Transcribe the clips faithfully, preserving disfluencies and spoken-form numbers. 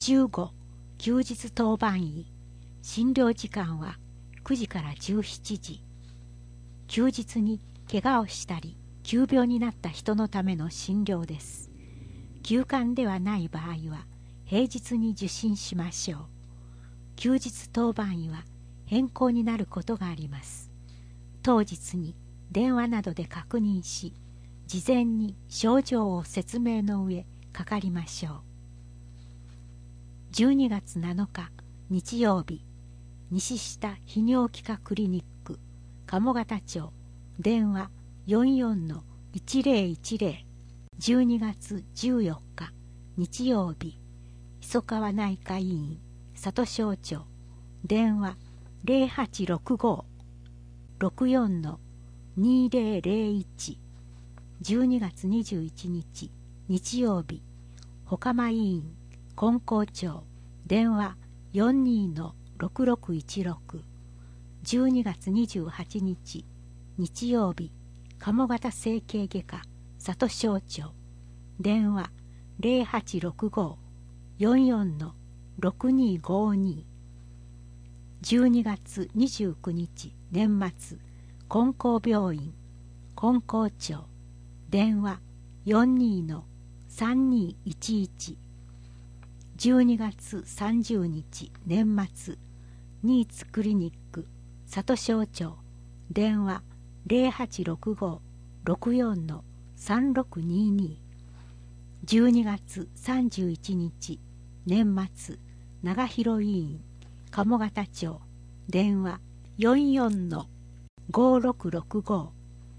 じゅうご休日当番医、診療時間はくじからじゅうしちじ。休日に怪我をしたり急病になった人のための診療です。休館ではない場合は平日に受診しましょう。休日当番医は変更になることがあります。当日に電話などで確認し、事前に症状を説明の上かかりましょう。じゅうにがつなのか日曜日、西下泌尿器科クリニック鴨方町、電話 よんよんのいちぜろいちぜろ。じゅうにがつじゅうよっか日曜日、磯川内科医院里庄町、電話 ゼロはちろくご ろくよんのにぜろぜろいち。じゅうにがつにじゅういちにち日曜日、ほかま医院金光町、電話 よんにのろくろくいちろく。じゅうにがつにじゅうはちにち日曜日、鴨方整形外科里庄町、電話 ゼロはちろくご よんよんのろくにごに。じゅうにがつにじゅうくにち年末、金光病院金光町、電話 よんにのさんにいちいち。じゅうにがつさんじゅうにち年末、ニーツクリニック里庄町、電話 ゼロはちろくご ろくよんのさんろくにに。じゅうにがつさんじゅういちにち年末、長広医院鴨方町、電話 よんよんのごろくろくご。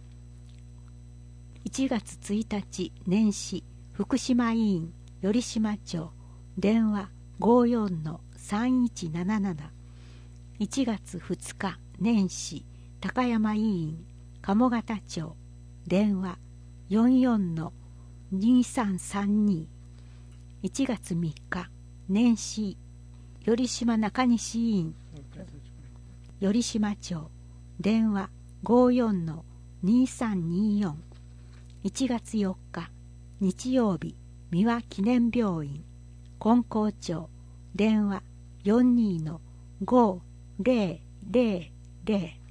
いちがつついたち年始、福島医院頼島町、電話 ごよんのさんいちなななな。いちがつふつか年始、高山医院鴨方町、電話 よんよんのにさんさんに。いちがつみっか年始、頼島中西医院頼島町、電話 ごよんのにさんによん。いちがつよっか日曜日、三輪記念病院金光町、電話 よんにのごぜろぜろぜろ。